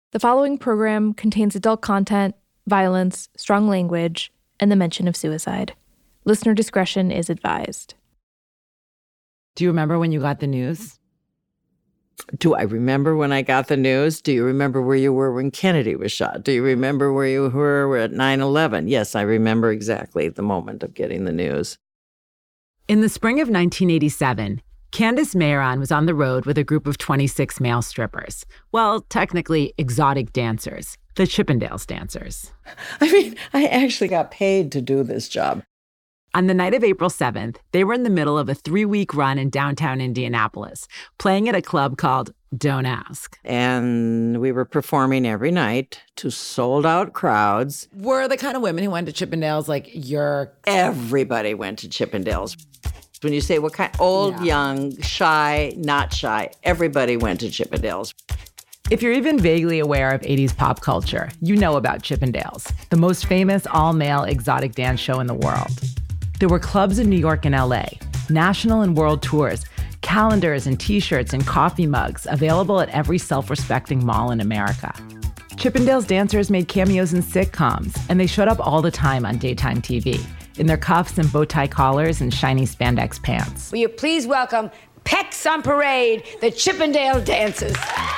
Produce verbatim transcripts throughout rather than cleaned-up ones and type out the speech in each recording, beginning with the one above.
The following program contains adult content, violence, strong language, and the mention of suicide. Listener discretion is advised. Do you remember when you got the news? Do I remember when I got the news? Do you remember where you were when Kennedy was shot? Do you remember where you were at nine eleven? Yes, I remember exactly the moment of getting the news. In the spring of nineteen eighty-seven, Candace Mayron was on the road with a group of twenty-six male strippers. Well, technically exotic dancers, the Chippendales dancers. I mean, I actually got paid to do this job. On the night of April seventh, they were in the middle of a three-week run in downtown Indianapolis, playing at a club called Don't Ask. And we were performing every night to sold-out crowds. Were the kind of women who went to Chippendales like your... Everybody went to Chippendales. When you say what kind, old, yeah. young, shy, not shy, everybody went to Chippendales. If you're even vaguely aware of eighties pop culture, you know about Chippendales, the most famous all-male exotic dance show in the world. There were clubs in New York and L A, national and world tours, calendars and t-shirts and coffee mugs available at every self-respecting mall in America. Chippendales dancers made cameos in sitcoms, and they showed up all the time on daytime T V. In their cuffs and bow tie collars and shiny spandex pants. Will you please welcome Pecs on Parade, the Chippendale Dancers.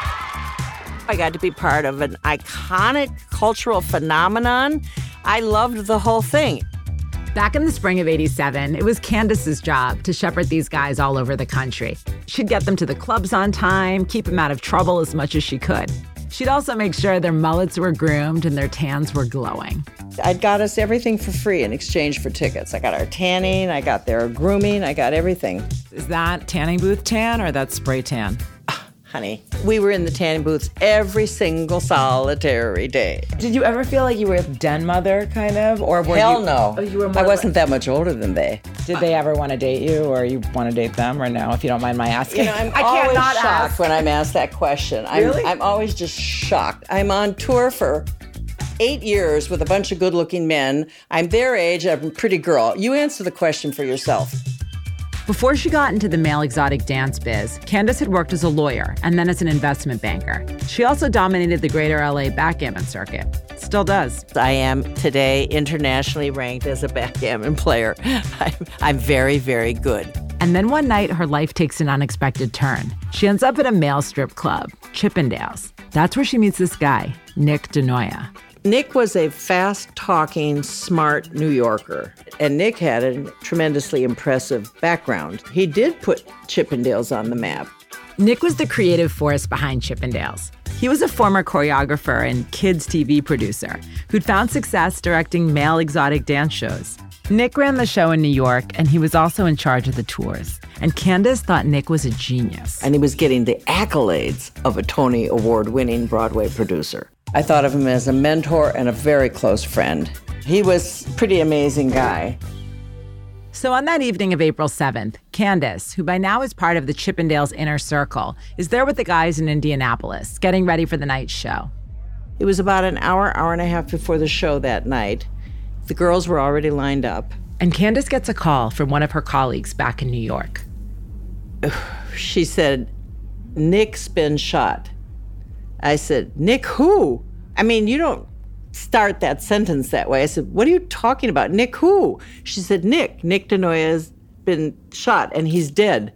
I got to be part of an iconic cultural phenomenon. I loved the whole thing. Back in the spring of eighty-seven, it was Candace's job to shepherd these guys all over the country. She'd get them to the clubs on time, keep them out of trouble as much as she could. She'd also make sure their mullets were groomed and their tans were glowing. I got us everything for free in exchange for tickets. I got our tanning, I got their grooming, I got everything. Is that tanning booth tan or that spray tan? Honey, we were in the tanning booths every single solitary day. Did you ever feel like you were a den mother, kind of? Or were Hell you, no. Oh, you were more I wasn't like, that much older than they. Did they ever want to date you, or you want to date them, or no, if you don't mind my asking? You know, I'm I always can't not shocked ask. when I'm asked that question. I'm, Really? I'm always just shocked. I'm on tour for eight years with a bunch of good-looking men. I'm their age, I'm a pretty girl. You answer the question for yourself. Before she got into the male exotic dance biz, Candace had worked as a lawyer and then as an investment banker. She also dominated the greater L A backgammon circuit. Still does. I am today internationally ranked as a backgammon player. I'm, I'm very, very good. And then one night, her life takes an unexpected turn. She ends up at a male strip club, Chippendales. That's where she meets this guy, Nick DeNoia. Nick was a fast-talking, smart New Yorker, and Nick had a tremendously impressive background. He did put Chippendales on the map. Nick was the creative force behind Chippendales. He was a former choreographer and kids T V producer who'd found success directing male exotic dance shows. Nick ran the show in New York, and he was also in charge of the tours. And Candace thought Nick was a genius. And he was getting the accolades of a Tony Award-winning Broadway producer. I thought of him as a mentor and a very close friend. He was a pretty amazing guy. So on that evening of April seventh, Candace, who by now is part of the Chippendales inner circle, is there with the guys in Indianapolis, getting ready for the night show. It was about an hour, hour and a half before the show that night. The girls were already lined up. And Candace gets a call from one of her colleagues back in New York. She said, Nick's been shot. I said, Nick who? I mean, you don't start that sentence that way. I said, what are you talking about? Nick who? She said, Nick. Nick DeNoia has been shot and he's dead.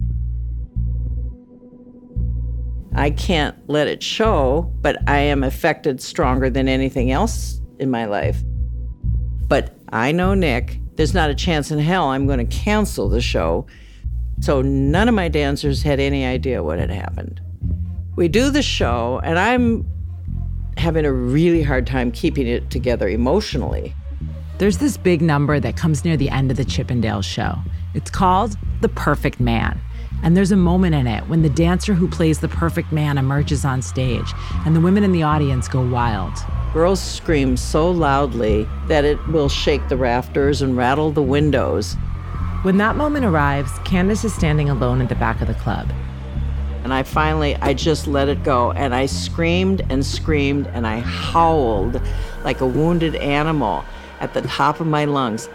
I can't let it show, but I am affected stronger than anything else in my life. But I know Nick. There's not a chance in hell I'm going to cancel the show. So none of my dancers had any idea what had happened. We do the show, and I'm having a really hard time keeping it together emotionally. There's this big number that comes near the end of the Chippendales show. It's called The Perfect Man. And there's a moment in it when the dancer who plays the perfect man emerges on stage, and the women in the audience go wild. Girls scream so loudly that it will shake the rafters and rattle the windows. When that moment arrives, Candace is standing alone at the back of the club. And I finally, I just let it go. And I screamed and screamed and I howled like a wounded animal at the top of my lungs.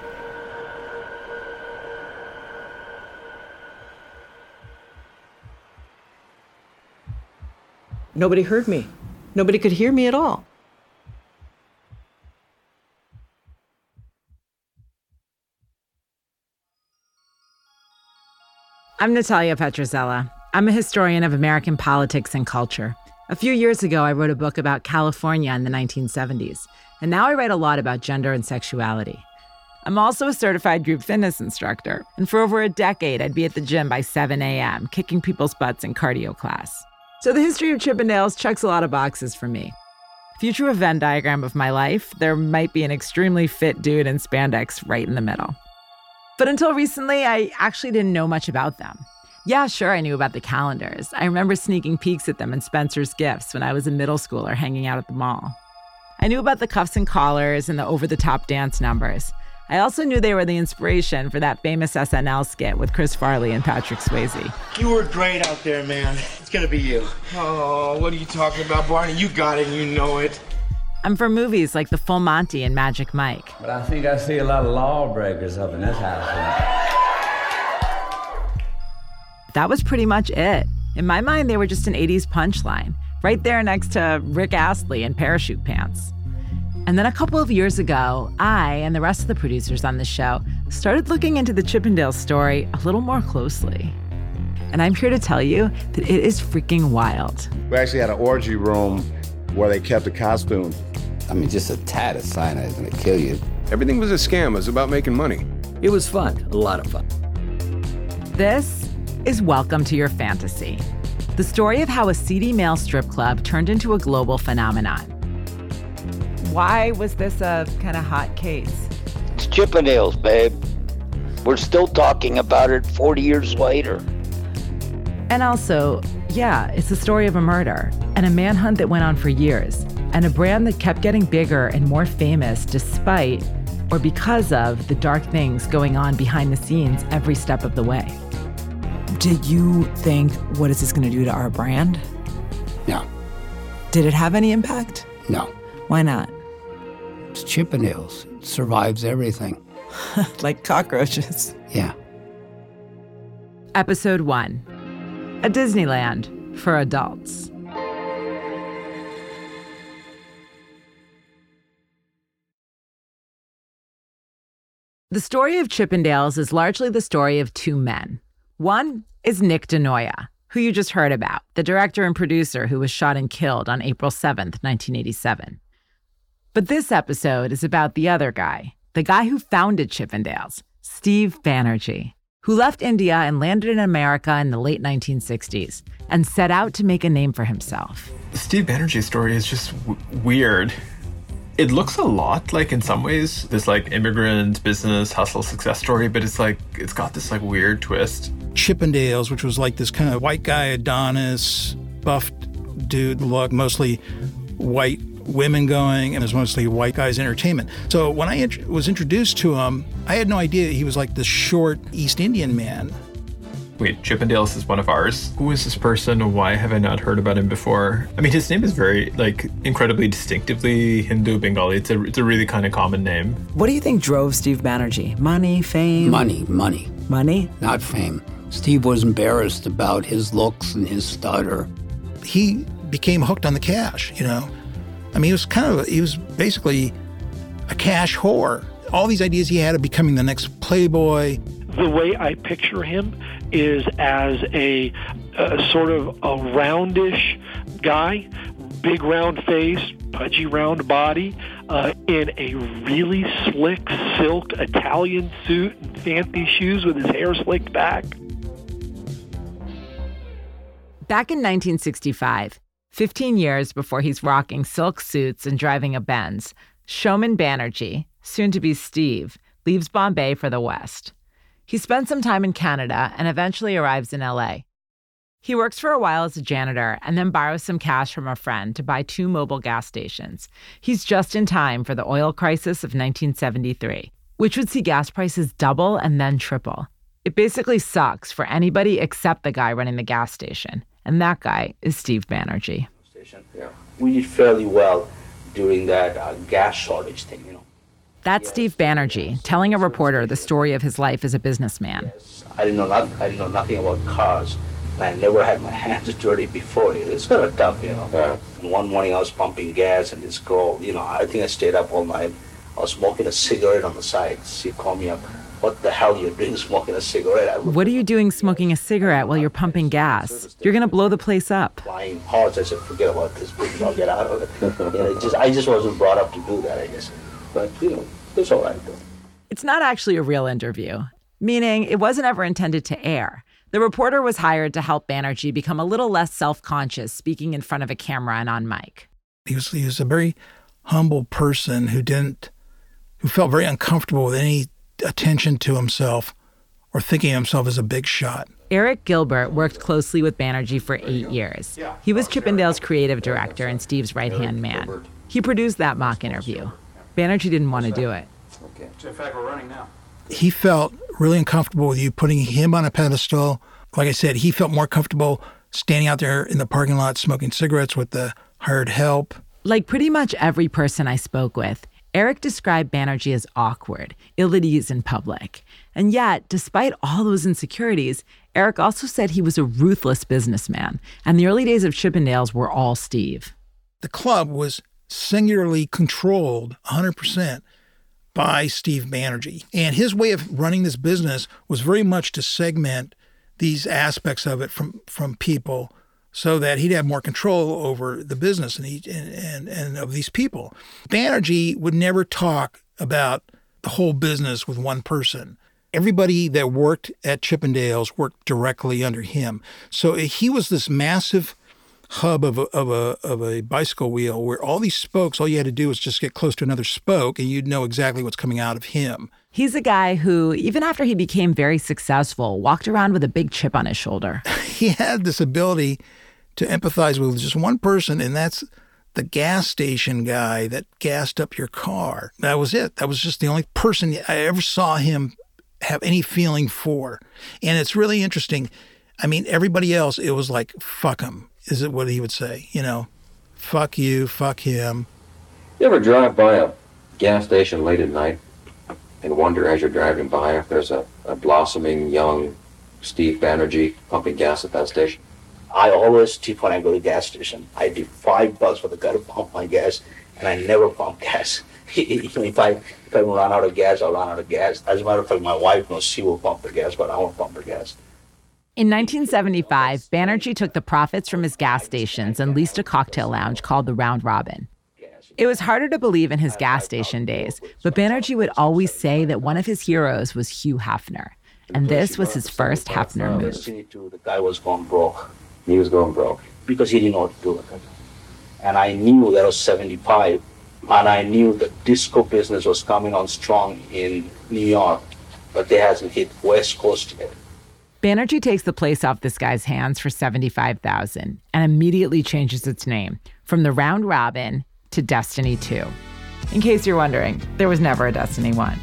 Nobody heard me. Nobody could hear me at all. I'm Natalia Petrozella. I'm a historian of American politics and culture. A few years ago, I wrote a book about California in the nineteen seventies, and now I write a lot about gender and sexuality. I'm also a certified group fitness instructor, and for over a decade, I'd be at the gym by seven a.m., kicking people's butts in cardio class. So the history of Chippendales checks a lot of boxes for me. If you drew a Venn diagram of my life, there might be an extremely fit dude in spandex right in the middle. But until recently, I actually didn't know much about them. Yeah, sure, I knew about the calendars. I remember sneaking peeks at them in Spencer's Gifts when I was a middle schooler hanging out at the mall. I knew about the cuffs and collars and the over-the-top dance numbers. I also knew they were the inspiration for that famous S N L skit with Chris Farley and Patrick Swayze. You were great out there, man. It's gonna be you. Oh, what are you talking about, Barney? You got it, you know it. I'm from movies like The Full Monty and Magic Mike. But I think I see a lot of lawbreakers up in this house. That was pretty much it. In my mind, they were just an eighties punchline, right there next to Rick Astley in Parachute Pants. And then a couple of years ago, I and the rest of the producers on the show started looking into the Chippendales story a little more closely. And I'm here to tell you that it is freaking wild. We actually had an orgy room where they kept the costumes. I mean, just a tad of cyanide is gonna kill you. Everything was a scam. It was about making money. It was fun, a lot of fun. This is Welcome to Your Fantasy, the story of how a seedy male strip club turned into a global phenomenon. Why was this a kind of hot case? It's Chippendales, babe. We're still talking about it forty years later. And also, yeah, it's the story of a murder and a manhunt that went on for years, and a brand that kept getting bigger and more famous despite or because of the dark things going on behind the scenes every step of the way. Did you think, what is this going to do to our brand? No. Did it have any impact? No. Why not? It's Chippendales. It survives everything. Like cockroaches. Yeah. Episode one, a Disneyland for adults. The story of Chippendales is largely the story of two men. One is Nick DeNoia, who you just heard about, the director and producer who was shot and killed on April seventh, nineteen eighty-seven. But this episode is about the other guy, the guy who founded Chippendales, Steve Banerjee, who left India and landed in America in the late nineteen sixties and set out to make a name for himself. The Steve Banerjee story is just w- weird. It looks a lot like, in some ways, this like immigrant business hustle success story, but it's like, it's got this like weird twist. Chippendales, which was like this kind of white guy Adonis, buffed dude look, mostly white women going, and it was mostly white guys entertainment. So when I int- was introduced to him, I had no idea he was like this short East Indian man. Wait, Chippendales is one of ours? Who is this person? Why have I not heard about him before? I mean, his name is very, like, incredibly distinctively Hindu Bengali. It's a, it's a really kind of common name. What do you think drove Steve Banerjee? Money, fame? Money, money. Money? Not fame. Steve was embarrassed about his looks and his stutter. He became hooked on the cash, you know? I mean, he was kind of, he was basically a cash whore. All these ideas he had of becoming the next Playboy. The way I picture him is as a, a sort of a roundish guy, big round face, pudgy round body, uh, in a really slick silk Italian suit and fancy shoes with his hair slicked back. Back in nineteen sixty-five, fifteen years before he's rocking silk suits and driving a Benz, Showman Banerjee, soon to be Steve, leaves Bombay for the West. He spends some time in Canada and eventually arrives in L A. He works for a while as a janitor and then borrows some cash from a friend to buy two mobile gas stations. He's just in time for the oil crisis of nineteen seventy-three, which would see gas prices double and then triple. It basically sucks for anybody except the guy running the gas station, and that guy is Steve Banerjee. Yeah. We did fairly well during that uh, gas shortage thing, you know. That's Steve Banerjee telling a reporter the story of his life as a businessman. I didn't know not, I didn't know nothing about cars, And I never had my hands dirty before. It's kind of tough, you know. Yeah. And one morning I was pumping gas, and this girl, you know, I think I stayed up all night. I was smoking a cigarette on the side. She called me up. What the hell are you doing smoking a cigarette? What are you doing smoking a cigarette while you're pumping gas? You're going to blow the place up. Flying hard. I said, forget about this, please. I'll get out of it. You know, it just, I just wasn't brought up to do that, I guess. But, you know, it's all right, though. It's not actually a real interview, meaning it wasn't ever intended to air. The reporter was hired to help Banerjee become a little less self-conscious speaking in front of a camera and on mic. He was, he was a very humble person who didn't, who felt very uncomfortable with any attention to himself or thinking of himself as a big shot. Eric Gilbert worked closely with Banerjee for eight years. He was Chippendale's creative director and Steve's right-hand man. He produced that mock interview. Banerjee didn't want to do it. Okay. So in fact, we're running now. He felt really uncomfortable with you putting him on a pedestal. Like I said, he felt more comfortable standing out there in the parking lot smoking cigarettes with the hired help. Like pretty much every person I spoke with, Eric described Banerjee as awkward, ill at ease in public. And yet, despite all those insecurities, Eric also said he was a ruthless businessman, and the early days of Chippendales were all Steve. The club was singularly controlled one hundred percent by Steve Banerjee. And his way of running this business was very much to segment these aspects of it from, from people so that he'd have more control over the business and, he, and, and, and of these people. Banerjee would never talk about the whole business with one person. Everybody that worked at Chippendales worked directly under him. So he was this massive hub of a, of a of a bicycle wheel where all these spokes, all you had to do was just get close to another spoke and you'd know exactly what's coming out of him. He's a guy who, even after he became very successful, walked around with a big chip on his shoulder. He had this ability to empathize with just one person, and that's the gas station guy that gassed up your car. That was it. That was just the only person I ever saw him have any feeling for. And it's really interesting. I mean, everybody else, it was like, fuck him, is it what he would say? You know, fuck you, fuck him. You ever drive by a gas station late at night and wonder as you're driving by if there's a, a blossoming young Steve Banerjee pumping gas at that station? I always tip when I go to gas station. I do five bucks for the guy to pump my gas, and I never pump gas. if I if I run out of gas, I'll run out of gas. As a matter of fact, my wife knows she will pump the gas, but I won't pump the gas. In nineteen seventy-five, Banerjee took the profits from his gas stations and leased a cocktail lounge called the Round Robin. It was harder to believe in his gas station days, but Banerjee would always say that one of his heroes was Hugh Hefner, and this was his first Hefner move. The guy was going broke. He was going broke. Because he didn't know what to do with it. And I knew that was seventy-five, and I knew the disco business was coming on strong in New York, but they hasn't hit West Coast yet. Banerjee takes the place off this guy's hands for seventy-five thousand dollars and immediately changes its name from the Round Robin to Destiny two. In case you're wondering, there was never a Destiny one.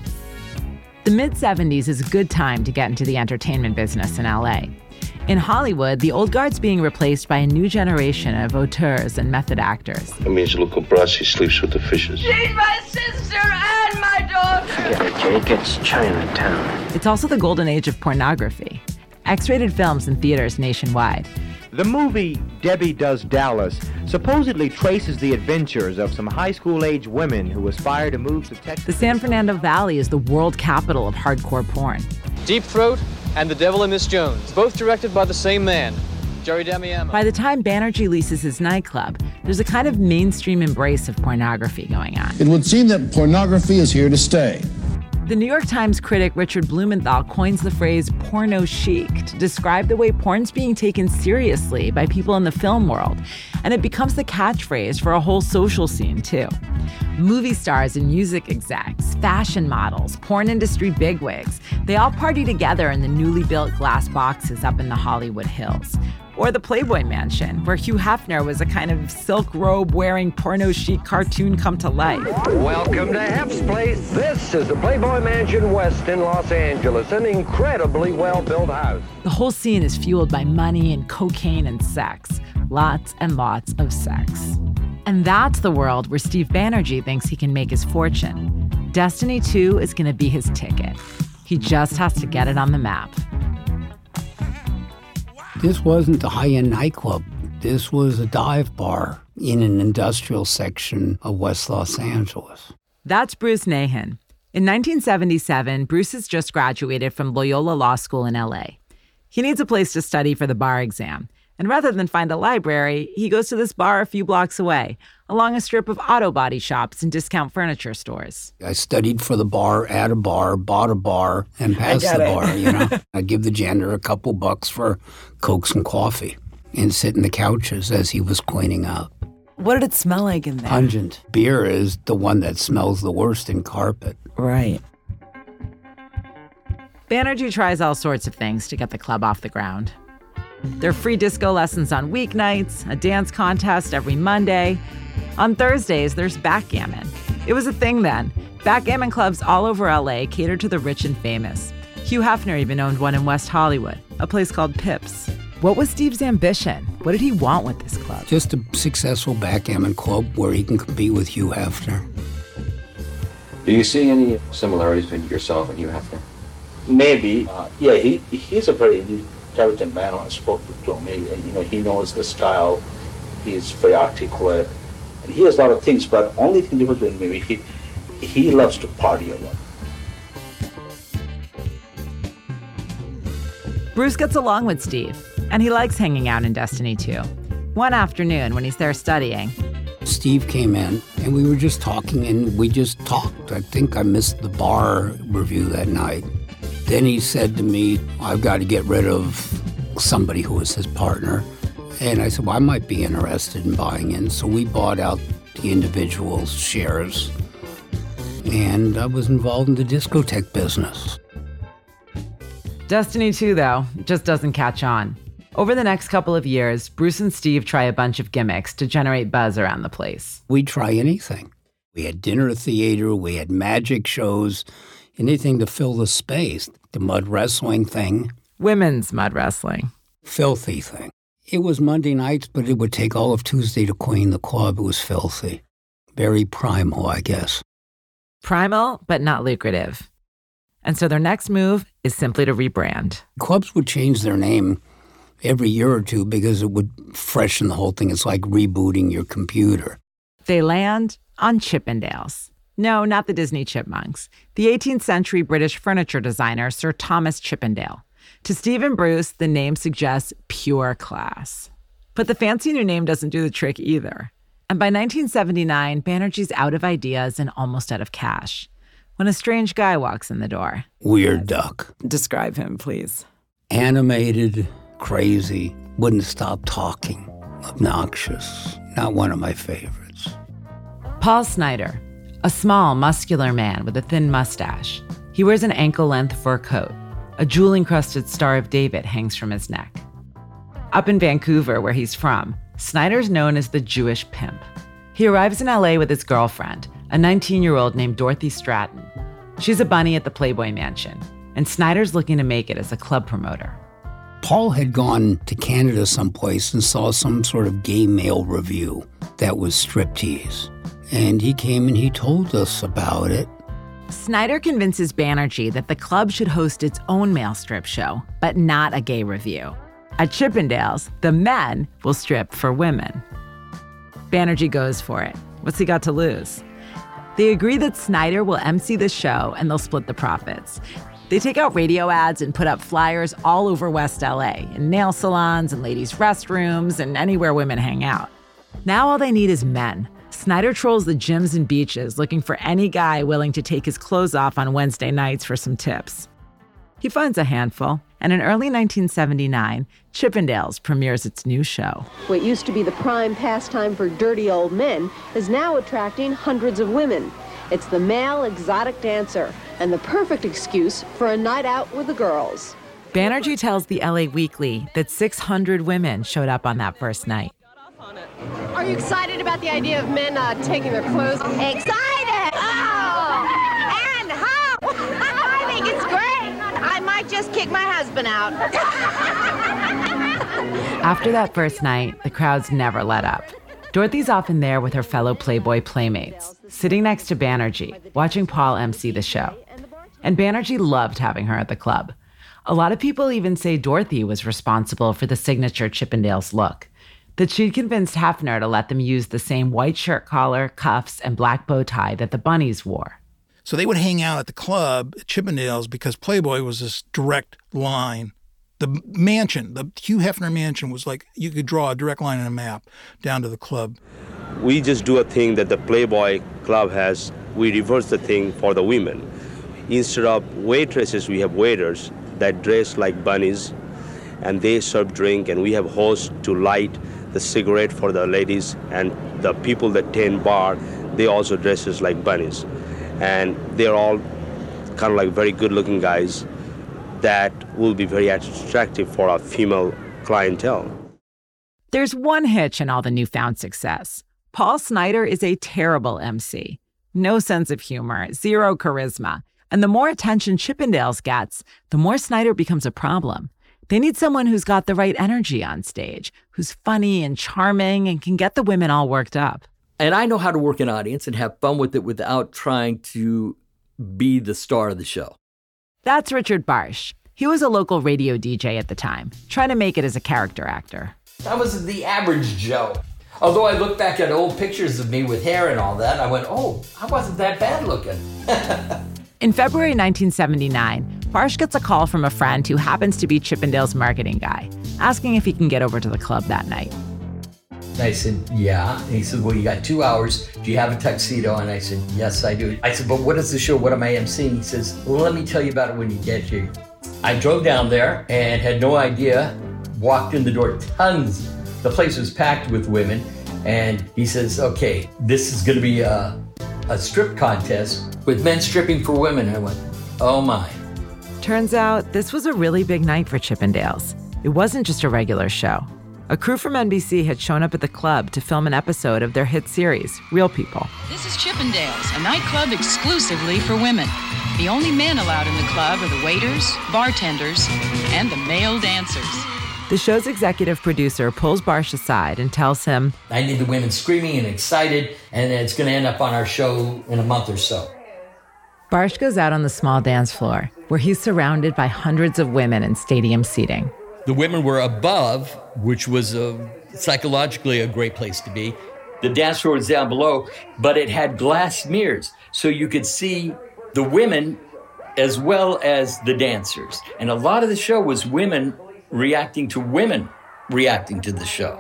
The mid-seventies is a good time to get into the entertainment business in L A. In Hollywood, the old guard's being replaced by a new generation of auteurs and method actors. That means little Brasi sleeps with the fishes. She's my sister and my daughter. Forget it, Jake. It's Chinatown. It's also the golden age of pornography. X-rated films in theaters nationwide. The movie Debbie Does Dallas supposedly traces the adventures of some high school-age women who aspire to move to Texas. The San Fernando Valley is the world capital of hardcore porn. Deep Throat and The Devil and Miss Jones, both directed by the same man, Jerry Damiano. By the time Banerjee leases his nightclub, there's a kind of mainstream embrace of pornography going on. It would seem that pornography is here to stay. The New York Times critic Richard Blumenthal coins the phrase porno chic to describe the way porn's being taken seriously by people in the film world, and it becomes the catchphrase for a whole social scene, too. Movie stars and music execs, fashion models, porn industry bigwigs, they all party together in the newly built glass boxes up in the Hollywood Hills. Or the Playboy Mansion, where Hugh Hefner was a kind of silk robe-wearing porno-chic cartoon come to life. Welcome to Hef's Place. This is the Playboy Mansion West in Los Angeles, an incredibly well-built house. The whole scene is fueled by money and cocaine and sex. Lots and lots of sex. And that's the world where Steve Banerjee thinks he can make his fortune. Destiny two is going to be his ticket. He just has to get it on the map. This wasn't a high-end nightclub. This was a dive bar in an industrial section of West Los Angeles. That's Bruce Nahan. In nineteen seventy-seven, Bruce has just graduated from Loyola Law School in L A. He needs a place to study for the bar exam. And rather than find a library, he goes to this bar a few blocks away, along a strip of auto body shops and discount furniture stores. I studied for the bar, at a bar, bought a bar, and passed the it. bar, you know. I'd give the janitor a couple bucks for Cokes and coffee and sit in the couches as he was cleaning up. What did it smell like in there? Pungent. Beer is the one that smells the worst in carpet. Right. Banerjee tries all sorts of things to get the club off the ground. There are free disco lessons on weeknights, a dance contest every Monday. On Thursdays, there's backgammon. It was a thing then. Backgammon clubs all over L A catered to the rich and famous. Hugh Hefner even owned one in West Hollywood, a place called Pips. What was Steve's ambition? What did he want with this club? Just a successful backgammon club where he can compete with Hugh Hefner. Do you see any similarities between yourself and Hugh Hefner? Maybe. Uh, yeah, he he's a very intelligent man when I spoke to him. He, you know, he knows the style. He's very articulate. And he has a lot of things, but only thing different with me, he, he loves to party a lot. Bruce gets along with Steve, and he likes hanging out in Destiny too. One afternoon when he's there studying, Steve came in, and we were just talking, and we just talked. I think I missed the bar review that night. Then he said to me, I've got to get rid of somebody who was his partner. And I said, well, I might be interested in buying in. So we bought out the individual shares. And I was involved in the discotheque business. Destiny two, though, just doesn't catch on. Over the next couple of years, Bruce and Steve try a bunch of gimmicks to generate buzz around the place. We'd try anything. We had dinner theater, we had magic shows, anything to fill the space. The mud wrestling thing. Women's mud wrestling. Filthy thing. It was Monday nights, but it would take all of Tuesday to clean the club. It was filthy. Very primal, I guess. Primal, but not lucrative. And so their next move is simply to rebrand. Clubs would change their name every year or two because it would freshen the whole thing. It's like rebooting your computer. They land on Chippendales. No, not the Disney Chipmunks. The eighteenth century British furniture designer Sir Thomas Chippendale. To Steve and Bruce, the name suggests pure class. But the fancy new name doesn't do the trick either. And by nineteen seventy-nine, Banerjee's out of ideas and almost out of cash when a strange guy walks in the door. Weird duck. Describe him, please. Animated, crazy, wouldn't stop talking, obnoxious. Not one of my favorites. Paul Snider, a small, muscular man with a thin mustache. He wears an ankle-length fur coat. A jewel-encrusted Star of David hangs from his neck. Up in Vancouver, where he's from, Snider's known as the Jewish pimp. He arrives in L A with his girlfriend, a nineteen-year-old named Dorothy Stratton. She's a bunny at the Playboy Mansion, and Snider's looking to make it as a club promoter. Paul had gone to Canada someplace and saw some sort of gay male review that was striptease. And he came and he told us about it. Snider convinces Banerjee that the club should host its own male strip show, but not a gay review. At Chippendales, the men will strip for women. Banerjee goes for it. What's he got to lose? They agree that Snider will emcee the show and they'll split the profits. They take out radio ads and put up flyers all over West L A, in nail salons and ladies' restrooms and anywhere women hang out. Now all they need is men. Snider trolls the gyms and beaches looking for any guy willing to take his clothes off on Wednesday nights for some tips. He finds a handful, and in early nineteen seventy-nine, Chippendales premieres its new show. What used to be the prime pastime for dirty old men is now attracting hundreds of women. It's the male exotic dancer, and the perfect excuse for a night out with the girls. Banerjee tells the L A Weekly that six hundred women showed up on that first night. Are you excited about the idea of men uh, taking their clothes off? Excited! Oh! And how? I think it's great. I might just kick my husband out. After that first night, the crowds never let up. Dorothy's often there with her fellow Playboy playmates, sitting next to Banerjee, watching Paul emcee the show. And Banerjee loved having her at the club. A lot of people even say Dorothy was responsible for the signature Chippendales look, that she'd convinced Hefner to let them use the same white shirt collar, cuffs, and black bow tie that the bunnies wore. So they would hang out at the club at Chippendales because Playboy was this direct line. The mansion, the Hugh Hefner mansion was like you could draw a direct line on a map down to the club. We just do a thing that the Playboy Club has. We reverse the thing for the women. Instead of waitresses, we have waiters that dress like bunnies, and they serve drink, and we have hosts to light the cigarette for the ladies, and the people that tend bar, they also dresses like bunnies. And they're all kind of like very good-looking guys that will be very attractive for our female clientele. There's one hitch in all the newfound success. Paul Snider is a terrible M C. No sense of humor, zero charisma. And the more attention Chippendales gets, the more Snider becomes a problem. They need someone who's got the right energy on stage, who's funny and charming and can get the women all worked up. And I know how to work an audience and have fun with it without trying to be the star of the show. That's Richard Barsh. He was a local radio D J at the time, trying to make it as a character actor. I was the average Joe. Although I look back at old pictures of me with hair and all that, I went, oh, I wasn't that bad looking. In February nineteen seventy-nine, Barsh gets a call from a friend who happens to be Chippendale's marketing guy, asking if he can get over to the club that night. I said, yeah. And he said, well, you got two hours. Do you have a tuxedo? And I said, yes, I do. I said, but what is the show? What am I emceeing? He says, well, let me tell you about it when you get here. I drove down there and had no idea, walked in the door, tons. The place was packed with women. And he says, okay, this is going to be a, a strip contest with men stripping for women. I went, oh my. Turns out this was a really big night for Chippendales. It wasn't just a regular show. A crew from N B C had shown up at the club to film an episode of their hit series, Real People. This is Chippendales, a nightclub exclusively for women. The only men allowed in the club are the waiters, bartenders, and the male dancers. The show's executive producer pulls Barsh aside and tells him, I need the women screaming and excited, and it's going to end up on our show in a month or so. Barsh goes out on the small dance floor, where he's surrounded by hundreds of women in stadium seating. The women were above, which was a, psychologically a great place to be. The dance floor was down below, but it had glass mirrors, so you could see the women as well as the dancers. And a lot of the show was women reacting to women reacting to the show.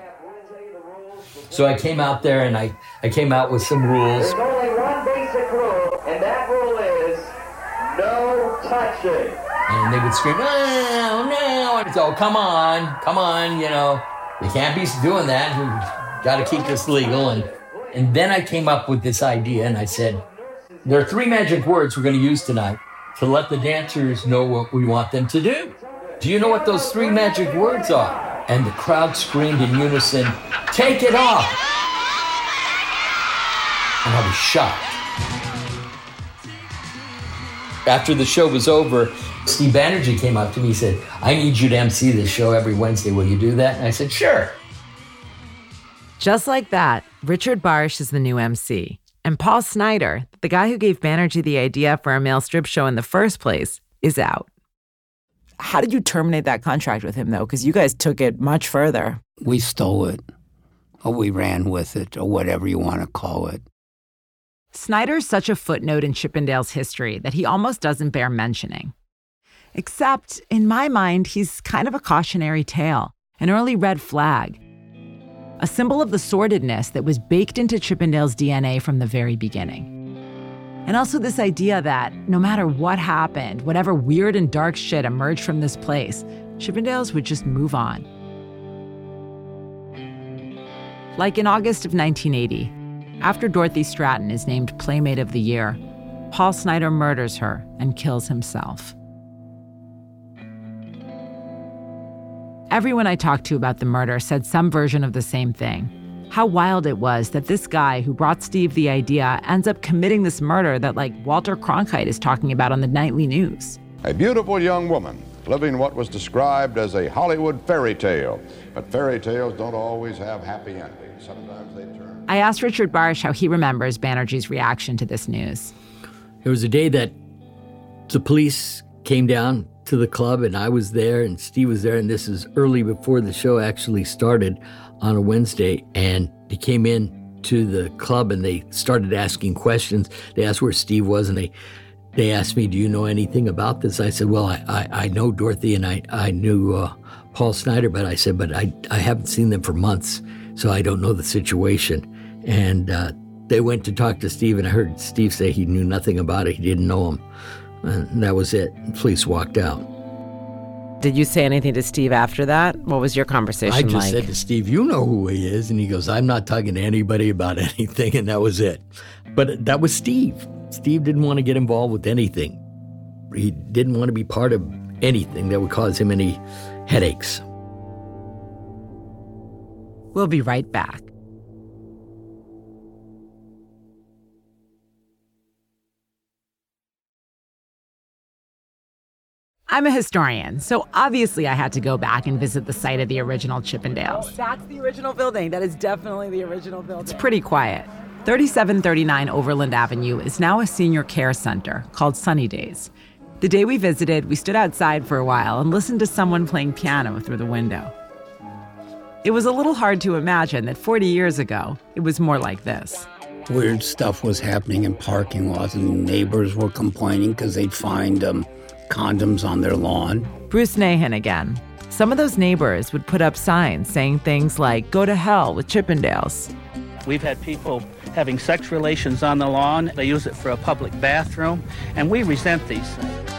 So I came out there and I, I came out with some rules. There's only one basic rule, and that rule is no touching. And they would scream, no, no. And it's, oh, come on, come on, you know. You can't be doing that. We've got to keep this legal. And, and then I came up with this idea, and I said, there are three magic words we're going to use tonight to let the dancers know what we want them to do. Do you know what those three magic words are? And the crowd screamed in unison, take it off. And I was shocked. After the show was over, Steve Banerjee came up to me and said, I need you to emcee this show every Wednesday. Will you do that? And I said, sure. Just like that, Richard Barsh is the new M C. And Paul Snider, the guy who gave Banerjee the idea for a male strip show in the first place, is out. How did you terminate that contract with him, though? Because you guys took it much further. We stole it, or we ran with it, or whatever you want to call it. Snider's such a footnote in Chippendales' history that he almost doesn't bear mentioning. Except, in my mind, he's kind of a cautionary tale, an early red flag, a symbol of the sordidness that was baked into Chippendales' D N A from the very beginning. And also this idea that no matter what happened, whatever weird and dark shit emerged from this place, Chippendales would just move on. Like in August of nineteen eighty, after Dorothy Stratton is named Playmate of the Year, Paul Snider murders her and kills himself. Everyone I talked to about the murder said some version of the same thing. How wild it was that this guy who brought Steve the idea ends up committing this murder that, like, Walter Cronkite is talking about on the nightly news. A beautiful young woman living what was described as a Hollywood fairy tale. But fairy tales don't always have happy endings. Sometimes they turn. I asked Richard Barsh how he remembers Banerjee's reaction to this news. There was a day that the police came down to the club, and I was there, and Steve was there, and this is early before the show actually started on a Wednesday, and they came in to the club, and they started asking questions. They asked where Steve was, and they they asked me, do you know anything about this? I said, well, I, I, I know Dorothy, and I, I knew uh, Paul Snider, but I said, but I, I haven't seen them for months, so I don't know the situation. And uh, they went to talk to Steve, and I heard Steve say he knew nothing about it. He didn't know him. And that was it. The police walked out. Did you say anything to Steve after that? What was your conversation like? I just like? said to Steve, you know who he is. And he goes, I'm not talking to anybody about anything. And that was it. But that was Steve. Steve didn't want to get involved with anything. He didn't want to be part of anything that would cause him any headaches. We'll be right back. I'm a historian, so obviously I had to go back and visit the site of the original Chippendales. That's the original building. That is definitely the original building. It's pretty quiet. thirty-seven thirty-nine Overland Avenue is now a senior care center called Sunny Days. The day we visited, we stood outside for a while and listened to someone playing piano through the window. It was a little hard to imagine that forty years ago, it was more like this. Weird stuff was happening in parking lots, and neighbors were complaining because they'd find um, condoms on their lawn. Bruce Nahan again. Some of those neighbors would put up signs saying things like, go to hell with Chippendales. We've had people having sex relations on the lawn. They use it for a public bathroom, and we resent these things.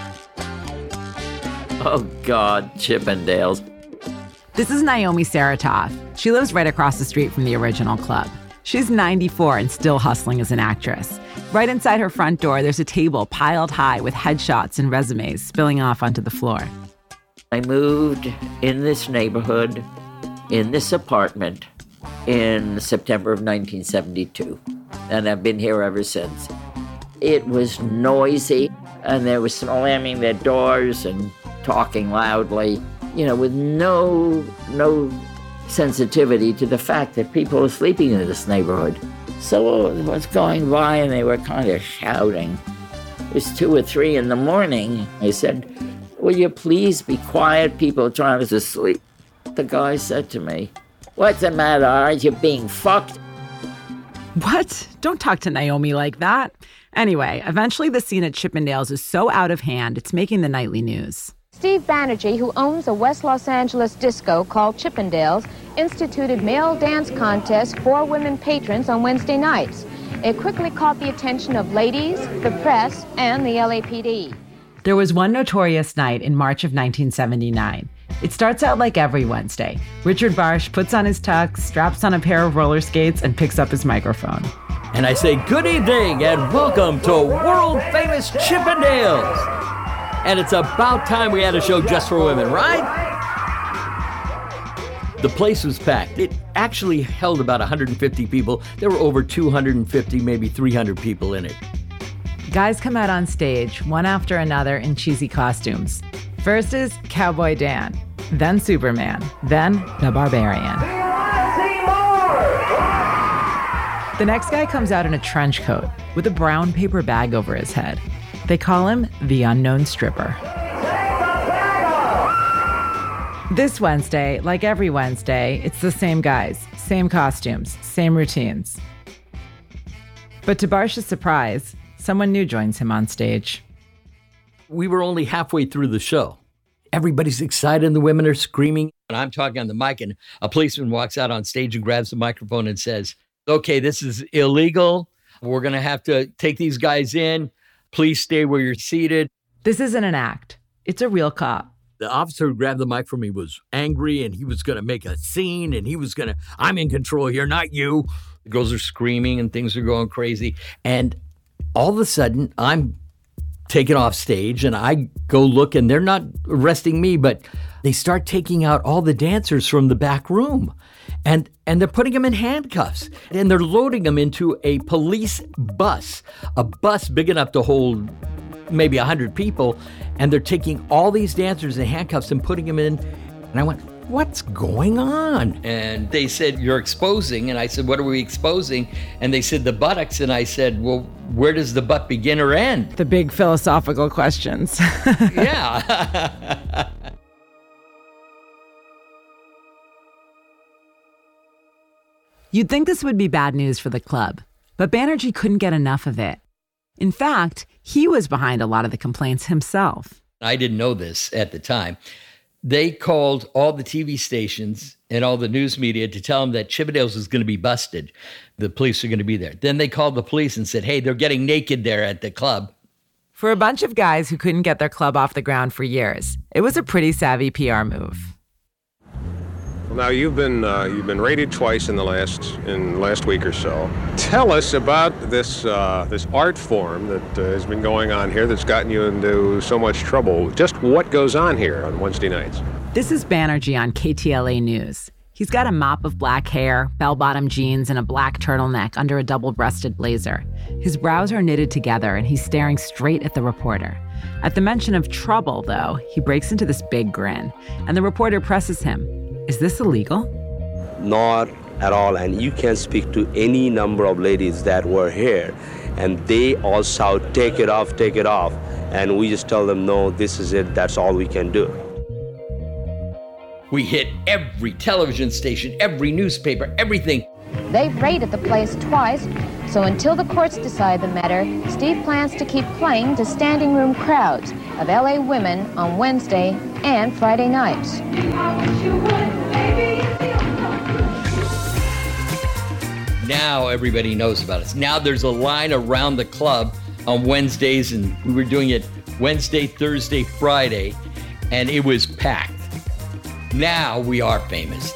Oh, God, Chippendales. This is Naomi Saratoff. She lives right across the street from the original club. She's ninety-four and still hustling as an actress. Right inside her front door, there's a table piled high with headshots and resumes spilling off onto the floor. I moved in this neighborhood, in this apartment, in September of nineteen seventy-two, and I've been here ever since. It was noisy, and they were slamming their doors and talking loudly, you know, with no, no sensitivity to the fact that people were sleeping in this neighborhood. So I was going by, and they were kind of shouting. It was two or three in the morning. I said, will you please be quiet? People are trying to sleep. The guy said to me, what's the matter? Aren't you being fucked? What? Don't talk to Naomi like that. Anyway, eventually the scene at Chippendales is so out of hand, it's making the nightly news. Steve Banerjee, who owns a West Los Angeles disco called Chippendales, instituted male dance contests for women patrons on Wednesday nights. It quickly caught the attention of ladies, the press, and the L A P D. There was one notorious night in March of nineteen seventy-nine. It starts out like every Wednesday. Richard Barsh puts on his tux, straps on a pair of roller skates, and picks up his microphone. And I say, good evening and welcome to world-famous Chippendales. And it's about time we had a show just for women, right? The place was packed. It actually held about one hundred fifty people. There were over two hundred fifty, maybe three hundred people in it. Guys come out on stage, one after another in cheesy costumes. First is Cowboy Dan, then Superman, then the Barbarian. The next guy comes out in a trench coat with a brown paper bag over his head. They call him the Unknown Stripper. This Wednesday, like every Wednesday, it's the same guys, same costumes, same routines. But to Barsh's surprise, someone new joins him on stage. We were only halfway through the show. Everybody's excited and the women are screaming. And I'm talking on the mic and a policeman walks out on stage and grabs the microphone and says, okay, this is illegal. We're going to have to take these guys in. Please stay where you're seated. This isn't an act. It's a real cop. The officer who grabbed the mic from me was angry and he was going to make a scene and he was going to, I'm in control here, not you. The girls are screaming and things are going crazy. And all of a sudden, I'm taken off stage and I go look and they're not arresting me, but they start taking out all the dancers from the back room. And and they're putting them in handcuffs. And they're loading them into a police bus, a bus big enough to hold maybe one hundred people. And they're taking all these dancers in handcuffs and putting them in. And I went, what's going on? And they said, you're exposing. And I said, what are we exposing? And they said, the buttocks. And I said, well, where does the butt begin or end? The big philosophical questions. Yeah. You'd think this would be bad news for the club, but Banerjee couldn't get enough of it. In fact, he was behind a lot of the complaints himself. I didn't know this at the time. They called all the T V stations and all the news media to tell them that Chippendales was going to be busted. The police are going to be there. Then they called the police and said, hey, they're getting naked there at the club. For a bunch of guys who couldn't get their club off the ground for years, it was a pretty savvy P R move. Well, now you've been uh, you've been raided twice in the last in the last week or so. Tell us about this uh, this art form that uh, has been going on here that's gotten you into so much trouble. Just what goes on here on Wednesday nights? This is Banerjee on K T L A News. He's got a mop of black hair, bell-bottom jeans, and a black turtleneck under a double-breasted blazer. His brows are knitted together, and he's staring straight at the reporter. At the mention of trouble, though, he breaks into this big grin, and the reporter presses him. Is this illegal? Not at all, and you can speak to any number of ladies that were here, and they all shout, take it off, take it off, and we just tell them, no, this is it, that's all we can do. We hit every television station, every newspaper, everything. They've raided the place twice, so until the courts decide the matter, Steve plans to keep playing to standing room crowds of L A women on Wednesday and Friday nights. Now everybody knows about us. Now there's a line around the club on Wednesdays, and we were doing it Wednesday, Thursday, Friday, and it was packed. Now we are famous.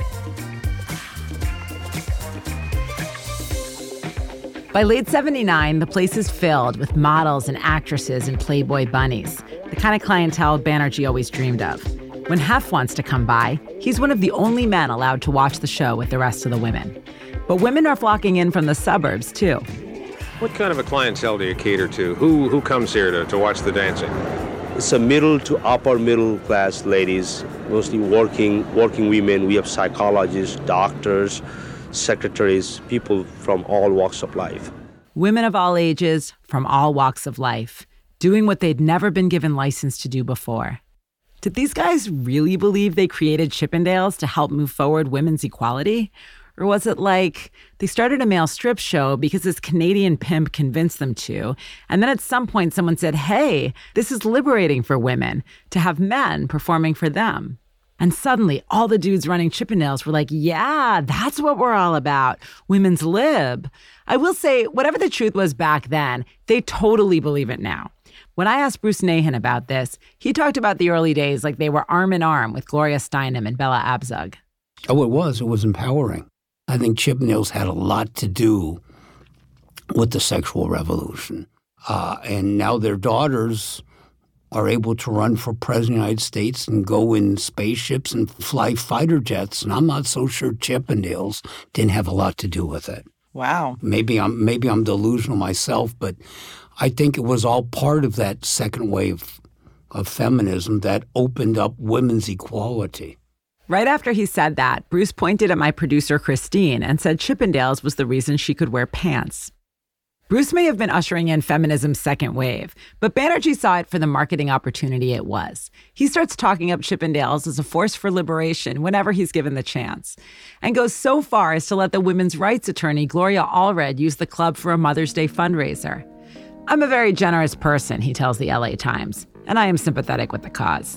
By late seventy-nine, the place is filled with models and actresses and Playboy bunnies, the kind of clientele Banerjee always dreamed of. When Hef wants to come by, he's one of the only men allowed to watch the show with the rest of the women. But women are flocking in from the suburbs, too. What kind of a clientele do you cater to? Who who comes here to, to watch the dancing? It's a middle to upper middle class ladies, mostly working working women. We have psychologists, doctors, secretaries, people from all walks of life. Women of all ages, from all walks of life, doing what they'd never been given license to do before. Did these guys really believe they created Chippendales to help move forward women's equality? Or was it like they started a male strip show because this Canadian pimp convinced them to, and then at some point someone said, hey, this is liberating for women to have men performing for them? And suddenly all the dudes running Chippendales were like, yeah, that's what we're all about, women's lib. I will say, whatever the truth was back then, they totally believe it now. When I asked Bruce Nahan about this, he talked about the early days like they were arm in arm with Gloria Steinem and Bella Abzug. Oh, it was. It was empowering. I think Chippendales had a lot to do with the sexual revolution. Uh, and now their daughters are able to run for president of the United States and go in spaceships and fly fighter jets. And I'm not so sure Chippendales didn't have a lot to do with it. Wow. Maybe I'm maybe I'm delusional myself, but I think it was all part of that second wave of feminism that opened up women's equality. Right after he said that, Bruce pointed at my producer, Christine, and said Chippendales was the reason she could wear pants. Bruce may have been ushering in feminism's second wave, but Banerjee saw it for the marketing opportunity it was. He starts talking up Chippendales as a force for liberation whenever he's given the chance, and goes so far as to let the women's rights attorney Gloria Allred use the club for a Mother's Day fundraiser. I'm a very generous person, he tells the L A Times, and I am sympathetic with the cause.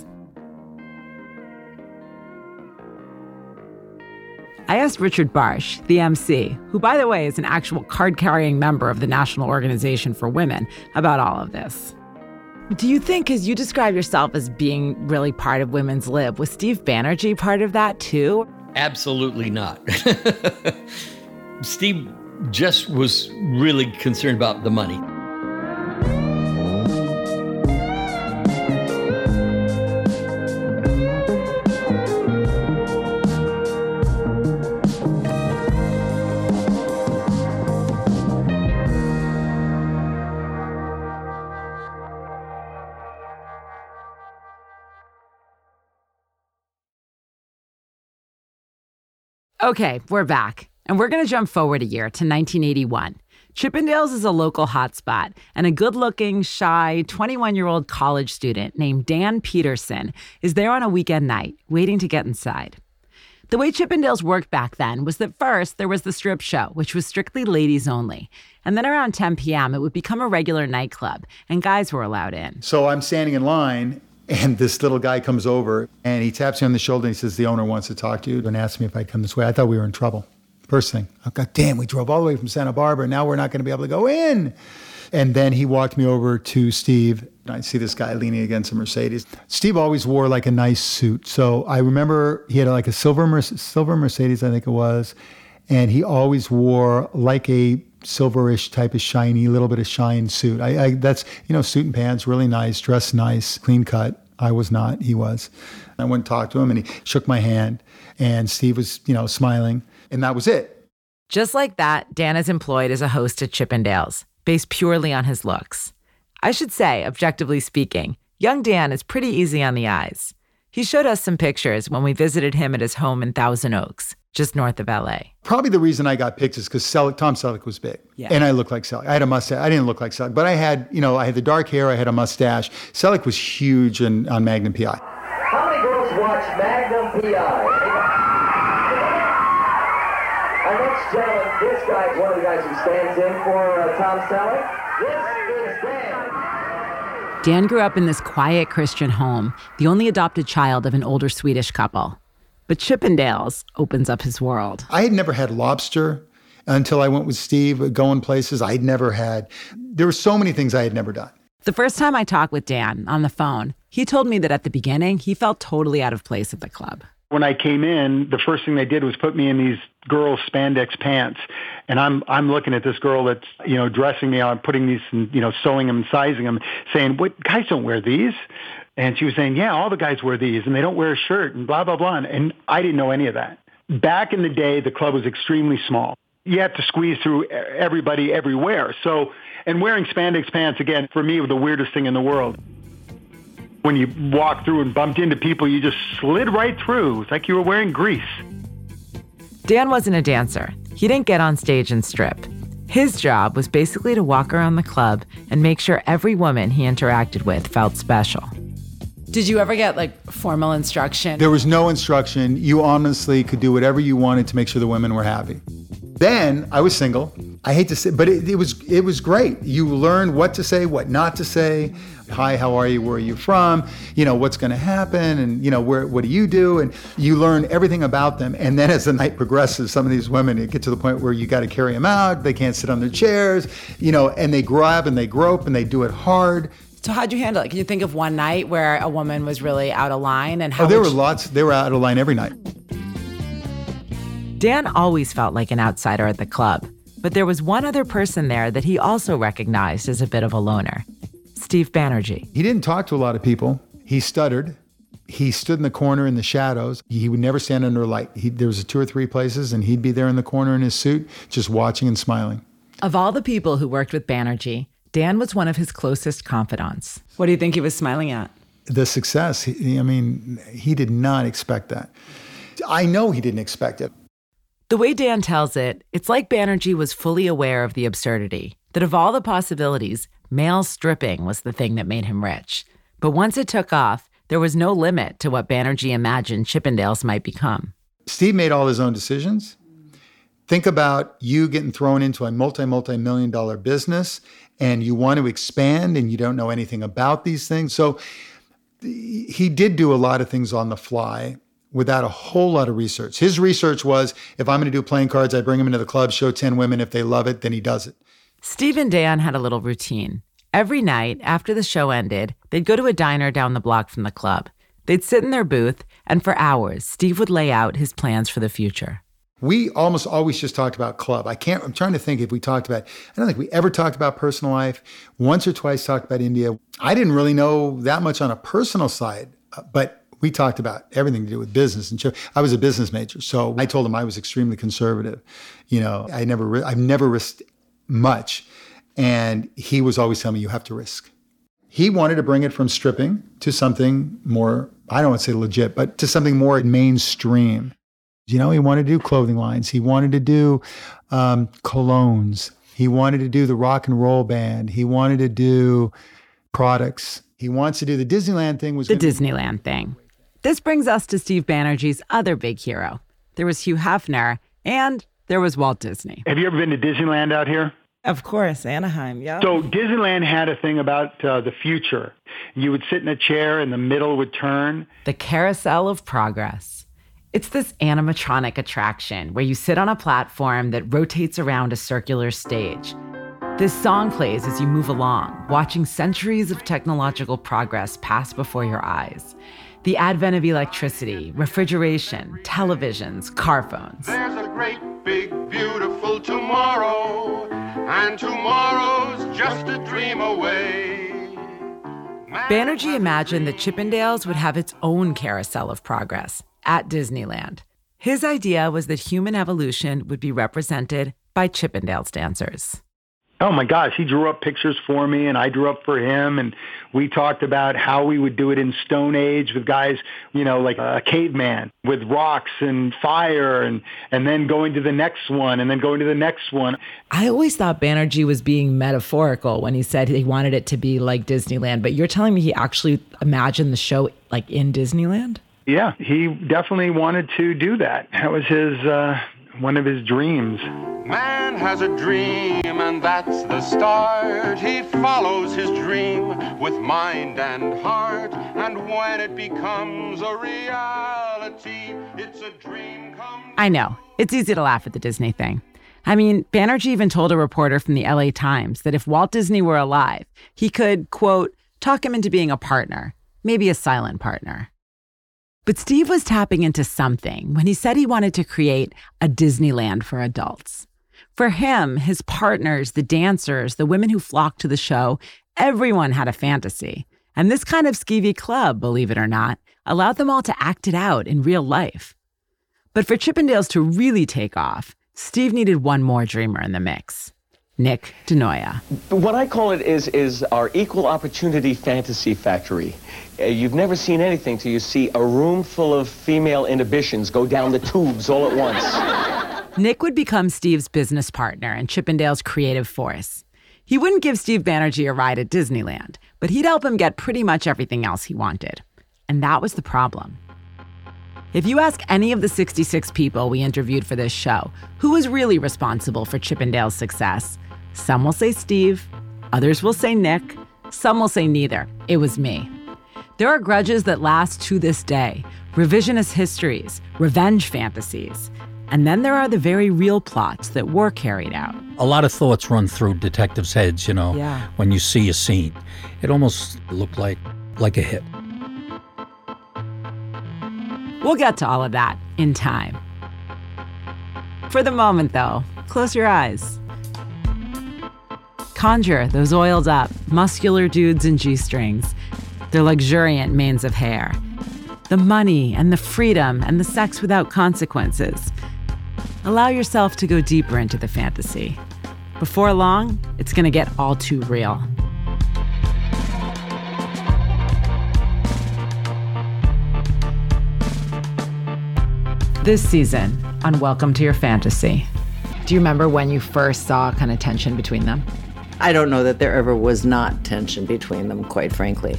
I asked Richard Barsh, the M C, who, by the way, is an actual card-carrying member of the National Organization for Women, about all of this. Do you think, because you describe yourself as being really part of women's lib, was Steve Banerjee part of that too? Absolutely not. Steve just was really concerned about the money. Okay, we're back, and we're going to jump forward a year to nineteen eighty-one. Chippendales is a local hotspot, and a good-looking, shy, twenty-one-year-old college student named Dan Peterson is there on a weekend night, waiting to get inside. The way Chippendales worked back then was that first there was the strip show, which was strictly ladies only. And then around ten p.m., it would become a regular nightclub, and guys were allowed in. So I'm standing in line, and this little guy comes over, and he taps me on the shoulder, and he says, the owner wants to talk to you, and asked me if I'd come this way. I thought we were in trouble. First thing, I got, damn, we drove all the way from Santa Barbara, now we're not going to be able to go in. And then he walked me over to Steve, and I see this guy leaning against a Mercedes. Steve always wore like a nice suit. So I remember he had like a silver, Mer- silver Mercedes, I think it was, and he always wore like a silverish type of shiny, little bit of shine suit. I, I that's, you know, suit and pants, really nice, dressed nice, clean cut. I was not, he was. I went and talked to him, and he shook my hand, and Steve was, you know, smiling. And that was it. Just like that, Dan is employed as a host at Chippendales, based purely on his looks. I should say, objectively speaking, young Dan is pretty easy on the eyes. He showed us some pictures when we visited him at his home in Thousand Oaks, just north of L A. Probably the reason I got picked is because Selleck, Tom Selleck was big. Yeah. And I looked like Selleck. I had a mustache. I didn't look like Selleck, but I had, you know, I had the dark hair, I had a mustache. Selleck was huge in, on Magnum P I. How many girls watch Magnum P I? Our next gentleman, this guy is one of the guys who stands in for uh, Tom Selleck. This is Dan. Dan grew up in this quiet Christian home, the only adopted child of an older Swedish couple. But Chippendales opens up his world. I had never had lobster until I went with Steve, going places I'd never had. There were so many things I had never done. The first time I talked with Dan on the phone, he told me that at the beginning, he felt totally out of place at the club. When I came in, the first thing they did was put me in these girls' spandex pants. And I'm I'm looking at this girl that's, you know, dressing me out, putting these, and, you know, sewing them and sizing them, saying, what, guys don't wear these? And she was saying, yeah, all the guys wear these, and they don't wear a shirt, and blah, blah, blah. And I didn't know any of that. Back in the day, the club was extremely small. You had to squeeze through everybody everywhere. So, and wearing spandex pants, again, for me, was the weirdest thing in the world. When you walked through and bumped into people, you just slid right through. It's like you were wearing grease. Dan wasn't a dancer. He didn't get on stage and strip. His job was basically to walk around the club and make sure every woman he interacted with felt special. Did you ever get, like, formal instruction? There was no instruction. You honestly could do whatever you wanted to make sure the women were happy. Then I was single. I hate to say, but it, it was it was great. You learned what to say, what not to say. Hi, how are you? Where are you from? You know, what's going to happen? And, you know, where what do you do? And you learn everything about them. And then as the night progresses, some of these women, it get to the point where you got to carry them out. They can't sit on their chairs, you know, and they grab and they grope and they do it hard. So how'd you handle it? Can you think of one night where a woman was really out of line? And how oh, there were you... lots. They were out of line every night. Dan always felt like an outsider at the club, but there was one other person there that he also recognized as a bit of a loner, Steve Banerjee. He didn't talk to a lot of people. He stuttered. He stood in the corner in the shadows. He would never stand under a light. He, there was two or three places, and he'd be there in the corner in his suit, just watching and smiling. Of all the people who worked with Banerjee, Dan was one of his closest confidants. What do you think he was smiling at? The success. He, I mean, he did not expect that. I know he didn't expect it. The way Dan tells it, it's like Banerjee was fully aware of the absurdity, that of all the possibilities, male stripping was the thing that made him rich. But once it took off, there was no limit to what Banerjee imagined Chippendales might become. Steve made all his own decisions. Think about you getting thrown into a multi, multi-million dollar business, and you want to expand, and you don't know anything about these things. So he did do a lot of things on the fly without a whole lot of research. His research was, if I'm going to do playing cards, I bring them into the club, show ten women. If they love it, then he does it. Steve and Dan had a little routine. Every night after the show ended, they'd go to a diner down the block from the club. They'd sit in their booth, and for hours, Steve would lay out his plans for the future. We almost always just talked about club. I can't, I'm trying to think if we talked about, I don't think we ever talked about personal life. Once or twice talked about India. I didn't really know that much on a personal side, but we talked about everything to do with business. And I was a business major, so I told him I was extremely conservative. You know, I never, I've never risked much. And he was always telling me, you have to risk. He wanted to bring it from stripping to something more, I don't want to say legit, but to something more mainstream. You know, he wanted to do clothing lines. He wanted to do um, colognes. He wanted to do the rock and roll band. He wanted to do products. He wants to do the Disneyland thing. Was the gonna- Disneyland thing. This brings us to Steve Banerjee's other big hero. There was Hugh Hefner, and there was Walt Disney. Have you ever been to Disneyland out here? Of course, Anaheim, yeah. So Disneyland had a thing about uh, the future. You would sit in a chair and the middle would turn. The Carousel of Progress. It's this animatronic attraction where you sit on a platform that rotates around a circular stage. This song plays as you move along, watching centuries of technological progress pass before your eyes. The advent of electricity, refrigeration, televisions, car phones. There's a great, big, beautiful tomorrow, and tomorrow's just a dream away. Banerjee imagined that Chippendales would have its own carousel of progress at Disneyland. His idea was that human evolution would be represented by Chippendales dancers. Oh my gosh, he drew up pictures for me and I drew up for him, and we talked about how we would do it in Stone Age with guys, you know, like a caveman with rocks and fire, and, and then going to the next one and then going to the next one. I always thought Banerjee was being metaphorical when he said he wanted it to be like Disneyland, but you're telling me he actually imagined the show like in Disneyland? Yeah, he definitely wanted to do that. That was his, uh, one of his dreams. Man has a dream, and that's the start. He follows his dream with mind and heart, and when it becomes a reality, it's a dream come true. I know, it's easy to laugh at the Disney thing. I mean, Banerjee even told a reporter from the L A Times that if Walt Disney were alive, he could, quote, talk him into being a partner, maybe a silent partner. But Steve was tapping into something when he said he wanted to create a Disneyland for adults. For him, his partners, the dancers, the women who flocked to the show, everyone had a fantasy. And this kind of skeevy club, believe it or not, allowed them all to act it out in real life. But for Chippendales to really take off, Steve needed one more dreamer in the mix. Nick DeNoia. What I call it is, is our equal opportunity fantasy factory. Uh, you've never seen anything till you see a room full of female inhibitions go down the tubes all at once. Nick would become Steve's business partner and Chippendales' creative force. He wouldn't give Steve Banerjee a ride at Disneyland, but he'd help him get pretty much everything else he wanted. And that was the problem. If you ask any of the sixty-six people we interviewed for this show who was really responsible for Chippendales' success, some will say Steve, others will say Nick, some will say neither. It was me. There are grudges that last to this day, revisionist histories, revenge fantasies. And then there are the very real plots that were carried out. A lot of thoughts run through detectives' heads, you know, yeah. when you see a scene. It almost looked like, like a hit. We'll get to all of that in time. For the moment, though, close your eyes. Conjure those oiled up, muscular dudes in G-strings, their luxuriant manes of hair, the money and the freedom and the sex without consequences. Allow yourself to go deeper into the fantasy. Before long, it's going to get all too real. This season on Welcome to Your Fantasy. Do you remember when you first saw kind of tension between them? I don't know that there ever was not tension between them, quite frankly.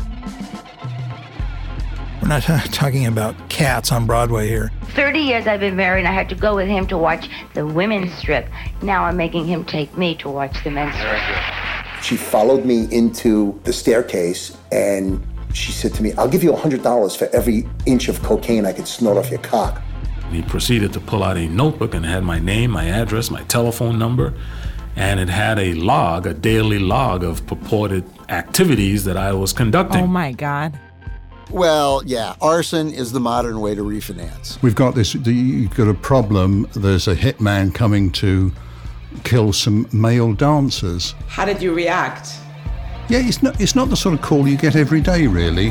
We're not t- talking about Cats on Broadway here. thirty years I've been married, and I had to go with him to watch the women's strip. Now I'm making him take me to watch the men's strip. She followed me into the staircase, and she said to me, I'll give you one hundred dollars for every inch of cocaine I could snort off your cock. He proceeded to pull out a notebook and had my name, my address, my telephone number, and it had a log, a daily log of purported activities that I was conducting. Oh my God. Well, yeah, arson is the modern way to refinance. We've got this, you've got a problem. There's a hitman coming to kill some male dancers. How did you react? Yeah, it's not, it's not the sort of call you get every day, really.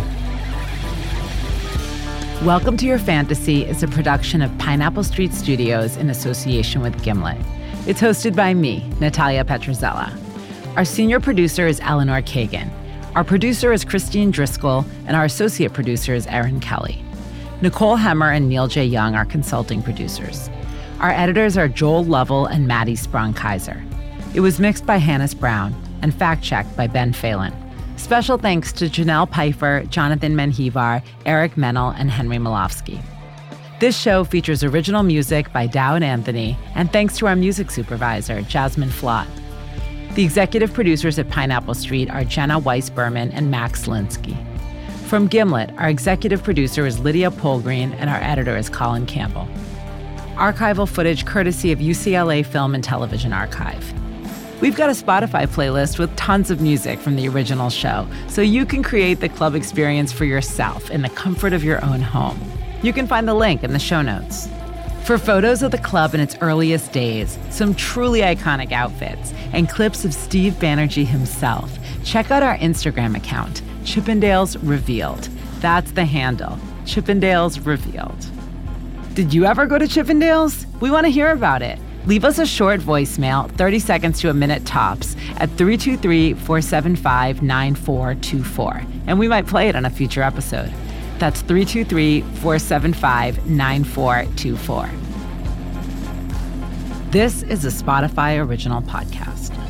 Welcome to Your Fantasy is a production of Pineapple Street Studios in association with Gimlet. It's hosted by me, Natalia Petrozella. Our senior producer is Eleanor Kagan. Our producer is Christine Driscoll, and our associate producer is Erin Kelly. Nicole Hemmer and Neil J. Young are consulting producers. Our editors are Joel Lovell and Maddie Sprung-Kaiser. It was mixed by Hannes Brown and fact-checked by Ben Phelan. Special thanks to Janelle Pfeiffer, Jonathan Menjivar, Eric Mennel, and Henry Malofsky. This show features original music by Dowd Anthony, and thanks to our music supervisor, Jasmine Flott. The executive producers at Pineapple Street are Jenna Weiss-Berman and Max Linsky. From Gimlet, our executive producer is Lydia Polgreen, and our editor is Colin Campbell. Archival footage courtesy of U C L A Film and Television Archive. We've got a Spotify playlist with tons of music from the original show, so you can create the club experience for yourself in the comfort of your own home. You can find the link in the show notes. For photos of the club in its earliest days, some truly iconic outfits, and clips of Steve Banerjee himself, check out our Instagram account, Chippendales Revealed. That's the handle, Chippendales Revealed. Did you ever go to Chippendales? We want to hear about it. Leave us a short voicemail, thirty seconds to a minute tops, at three two three, four seven five, nine four two four, and we might play it on a future episode. That's three two three, four seven five, nine four two four. This is a Spotify original podcast.